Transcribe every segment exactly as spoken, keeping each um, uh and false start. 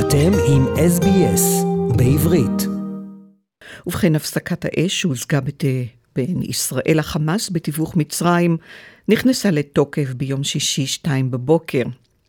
אתם עם אס בי אס בעברית. ובכן, הפסקת האש שהושגה בת... בין ישראל לחמאס בתיווך מצרים נכנסה לתוקף ביום שישי שתיים בבוקר.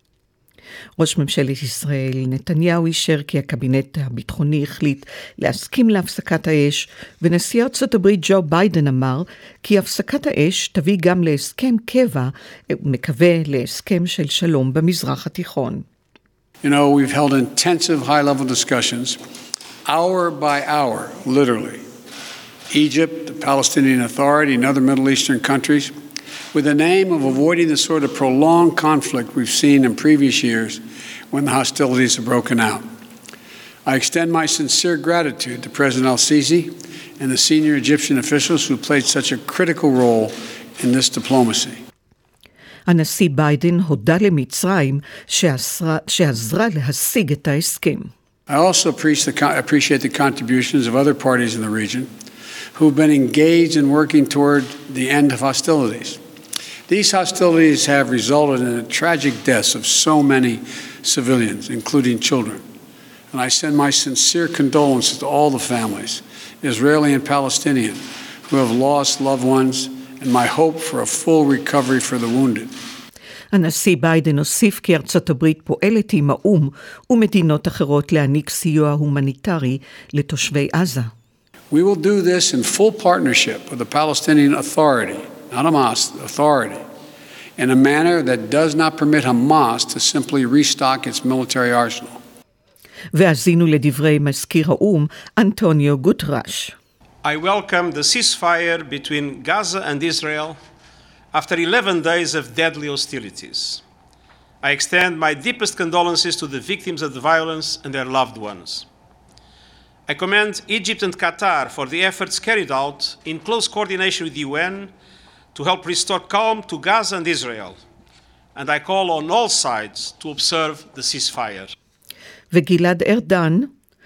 ראש ממשלת ישראל נתניהו אישר כי הקבינט הביטחוני החליט להסכים להפסקת האש, ונשיא ארצות הברית ג'ו ביידן אמר כי הפסקת האש תביא גם להסכם קבע, ומקווה להסכם של שלום במזרח התיכון. You know, we've held intensive high-level discussions, hour by hour, literally. Egypt, the Palestinian Authority, and other Middle Eastern countries, with the aim of avoiding the sort of prolonged conflict we've seen in previous years when the hostilities have broken out. I extend my sincere gratitude to President al-Sisi and the senior Egyptian officials who played such a critical role in this diplomacy. הנשיא ביידן הודה למצרים שעזרה, שעזרה להשיג את ההסכם. I also appreciate the contributions of other parties in the region who've been engaged in working toward the end of hostilities. These hostilities have resulted in the tragic deaths of so many civilians, including children. And I send my sincere condolences to all the families, Israeli and Palestinian, who have lost loved ones, and my hope for a full recovery for the wounded. הנשיא ביידן הוסיף כי ארצות הברית פועלת עם האו"ם ומדינות אחרות להעניק סיוע הומניטרי לתושבי עזה. We will do this in full partnership with the Palestinian Authority, not Hamas, Authority, in a manner that does not permit Hamas to simply restock its military arsenal. והאזינו לדברי מזכיר האו"ם, אנטוניו גוטרש. I welcome the ceasefire between Gaza and Israel after eleven days of deadly hostilities. I extend my deepest condolences to the victims of the violence and their loved ones. I commend Egypt and Qatar for the efforts carried out in close coordination with the U N to help restore calm to Gaza and Israel. And I call on all sides to observe the ceasefire. וגלעד ארדן,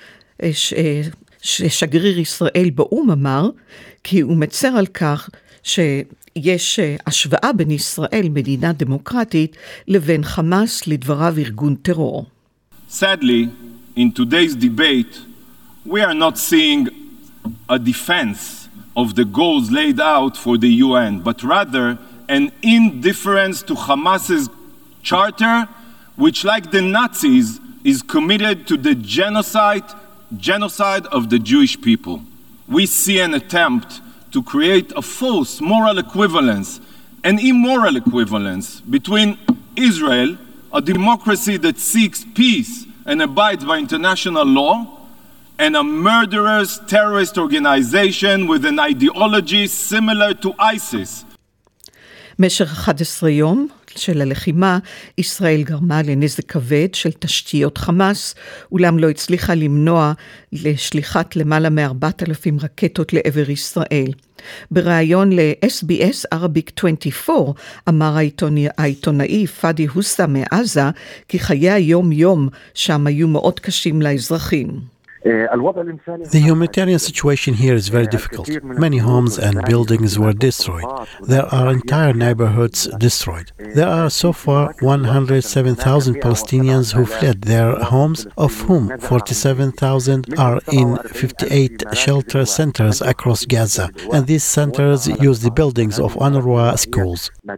ששגריר ישראל באו"ם, אמר כי הוא מצר על כך שיש השוואה בין ישראל, מדינה דמוקרטית, לבין חמאס, לדבריו ארגון טרור. Sadly, in today's debate, we are not seeing a defense of the goals laid out for the U N, but rather an indifference to Hamas's charter, which, like the Nazis, is committed to the genocide, genocide of the Jewish people. We see an attempt to create a false moral equivalence, an immoral equivalence between Israel, a democracy that seeks peace and abides by international law, and a murderous terrorist organization with an ideology similar to ISIS. משך אחד עשר יום של הלחימה, ישראל גרמה לנזק כבד של תשתיות חמאס, אולם לא הצליחה למנוע לשליחת למעלה מ-ארבעת אלפים רקטות לעבר ישראל. בריאיון ל-אס בי אס Arabic עשרים וארבע אמר העיתונאי, העיתונאי פאדי הוסה מעזה כי חיי היום יום שם היו מאוד קשים לאזרחים. The humanitarian situation here is very difficult. Many homes and buildings were destroyed. There are entire neighborhoods destroyed. There are so far one hundred seven thousand Palestinians who fled their homes, of whom forty-seven thousand are in fifty-eight shelter centers across Gaza. And these centers use the buildings of UNRWA schools.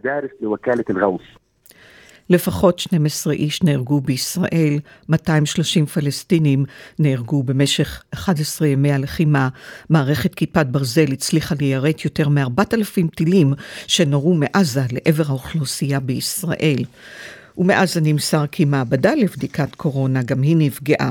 לפחות שנים עשר איש נהרגו בישראל, מאתיים ושלושים פלסטינים נהרגו במשך אחד עשר ימי הלחימה. מערכת כיפת ברזל הצליחה ליירט יותר מ-ארבעת אלפים טילים שנורו מעזה לעבר האוכלוסייה בישראל. ומעזה נמסר כי מעבדה לבדיקת קורונה גם היא נפגעה.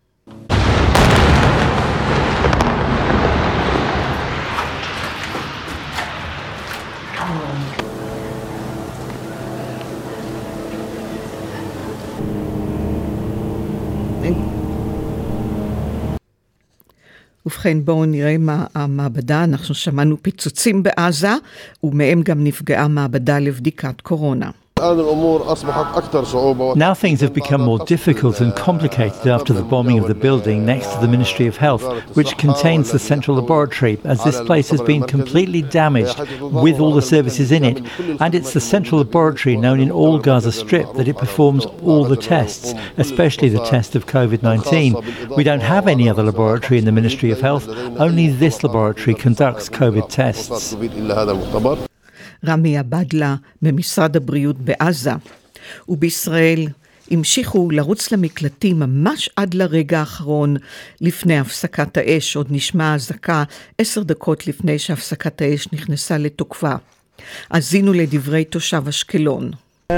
ובכן, בואו נראה מה המעבדה. אנחנו שמענו פיצוצים בעזה, ומהם גם נפגעה מעבדה לבדיקת קורונה. Now things have become more difficult and complicated after the bombing of the building next to the Ministry of Health, which contains the central laboratory, as this place has been completely damaged with all the services in it, and it's the central laboratory known in all Gaza Strip that it performs all the tests, especially the test of covid nineteen. We don't have any other laboratory in the Ministry of Health, only this laboratory conducts COVID tests. רמי עבדלה ממשרד הבריאות בעזה, ובישראל המשיכו לרוץ למקלטים ממש עד לרגע האחרון לפני הפסקת האש. עוד נשמע אזעקה עשר דקות לפני שהפסקת האש נכנסה לתוקפה. האזינו לדברי תושב אשקלון.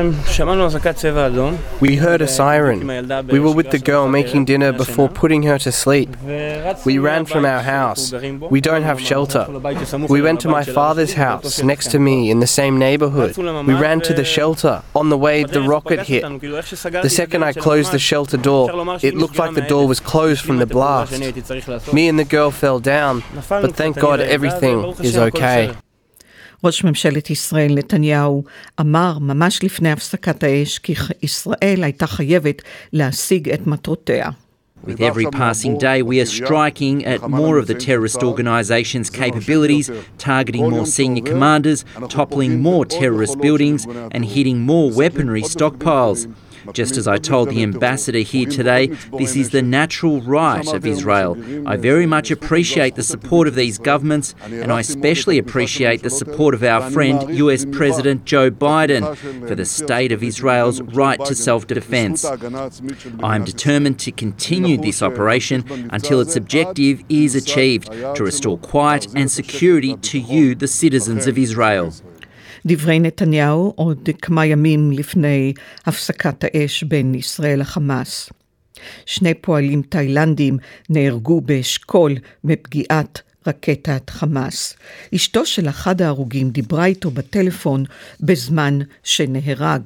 We heard a siren. We were with the girl making dinner before putting her to sleep. We ran from our house. We don't have shelter. We went to my father's house next to me in the same neighborhood. We ran to the shelter. On the way, the rocket hit. The second I closed the shelter door, it looked like the door was closed from the blast. Me and the girl fell down, but thank God everything is okay. ראש ממשלת ישראל נתניהו אמר ממש לפני הפסקת האש כי ישראל הייתה חייבת להשיג את מטרותיה. With every passing day, we are striking at more of the terrorist organisation's capabilities, targeting more senior commanders, toppling more terrorist buildings, and hitting more weaponry stockpiles. Just as I told the ambassador here today, this is the natural right of Israel. I very much appreciate the support of these governments, and I especially appreciate the support of our friend U S President Joe Biden for the state of Israel's right to self-defense. I am determined to continue this operation until its objective is achieved, to restore quiet and security to you, the citizens of Israel. דברי נתניהו עוד כמה ימים לפני הפסקת האש בין ישראל לחמאס. שני פועלים תאילנדים נהרגו באשכול מפגיעת רקטת חמאס. אשתו של אחד ההרוגים דיברה איתו בטלפון בזמן שנהרג.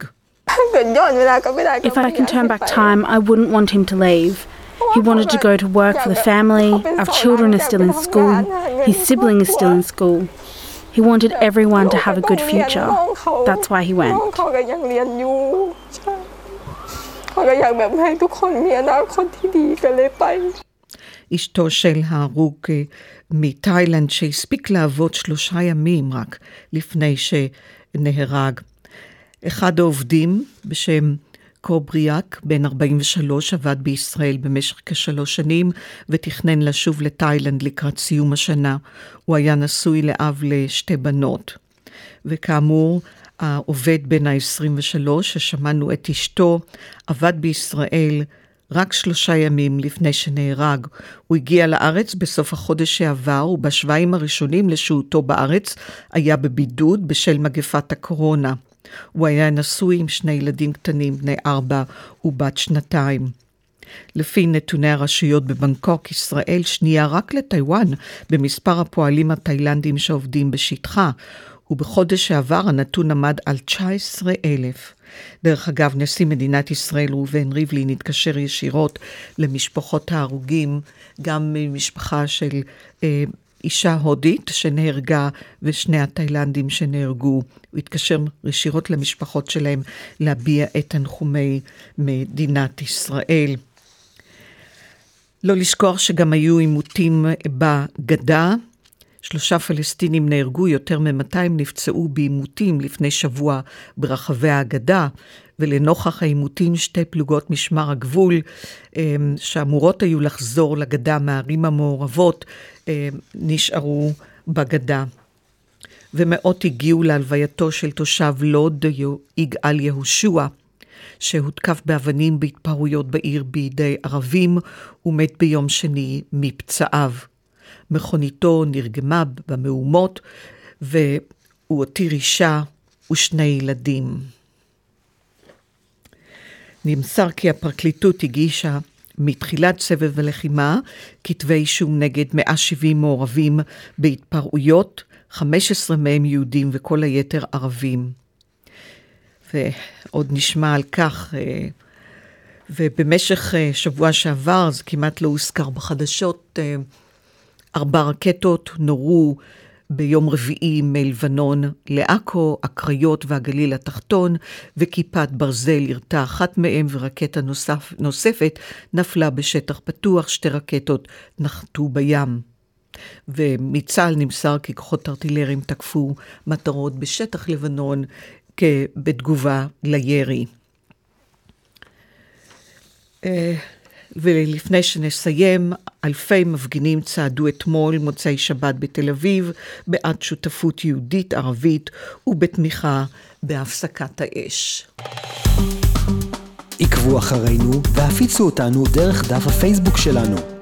If I can turn back time, I wouldn't want him to leave. He wanted to go to work for the family. Our children are still in school. His sibling is still in school. He wanted everyone to have a good future. That's why he went. אשתו של ההרוג מתאילנד שהספיק לעבוד שלושה ימים רק לפני שנהרג. אחד העובדים בשם קובריאק, בן ארבעים ושלוש, עבד בישראל במשך כשלוש שנים ותכנן לשוב לתאילנד לקראת סיום השנה. הוא היה נשוי לאב לשתי בנות. וכאמור, העובד בן ה-עשרים ושלוש, ששמענו את אשתו, עבד בישראל רק שלושה ימים לפני שנהרג. הוא הגיע לארץ בסוף החודש שעבר, ובשבועיים הראשונים לשהותו בארץ היה בבידוד בשל מגפת הקורונה. הוא היה נשוי עם שני ילדים קטנים, בני ארבע ובת שנתיים. לפי נתוני הרשויות בבנקוק, ישראל שנייה רק לטיואן במספר הפועלים התאילנדים שעובדים בשטחה, ובחודש שעבר הנתון עמד על תשע עשרה אלף. דרך אגב, נשיא מדינת ישראל ראובן ריבלין התקשר ישירות למשפחות ההרוגים, גם ממשפחה של אה, אישה הודית שנהרגה ושני התאילנדים שנהרגו. הוא התקשר ישירות למשפחות שלהם להביע את תנחומי מדינת ישראל. לא לשכוח שגם היו עימותים בגדה. שלושה פלסטינים נהרגו, יותר מ-מאתיים נפצעו בעימותים לפני שבוע ברחבי הגדה, ולנוכח העימותים שתי פלוגות משמר הגבול שאמורות היו לחזור לגדה מהערים המעורבות נשארו בגדה. ומאות הגיעו להלווייתו של תושב לוד יגאל יהושע, שהותקף באבנים בהתפרעויות בעיר בידי ערבים ומת ביום שני מפצעיו. מכוניתו נרגמה במהומות והוא הותיר אישה ושני ילדים. נמסר כי הפרקליטות הגישה מתחילת סבב הלחימה כתבי אישום נגד מאה ושבעים מעורבים בהתפרעויות, חמישה עשר מהם יהודים וכל היתר ערבים. ועוד נשמע על כך, ובמשך שבוע שעבר, זה כמעט לא הוזכר בחדשות, ארבע רקטות נורו ביום רביעי מלבנון לעכו, הקריות והגליל התחתון, וכיפת ברזל ירתה אחת מהם, ורקטה נוסף, נוספת נפלה בשטח פתוח, שתי רקטות נחתו בים. ומצה"ל נמסר כי כוחות ארטילריים תקפו מטרות בשטח לבנון בתגובה לירי. ולפני שנסיים, אלפי מפגינים צעדו אתמול מוצאי שבת בתל אביב בעד שותפות יהודית ערבית ובתמיכה בהפסקת האש. עקבו אחרינו והפיצו אותנו דרך דף הפייסבוק שלנו.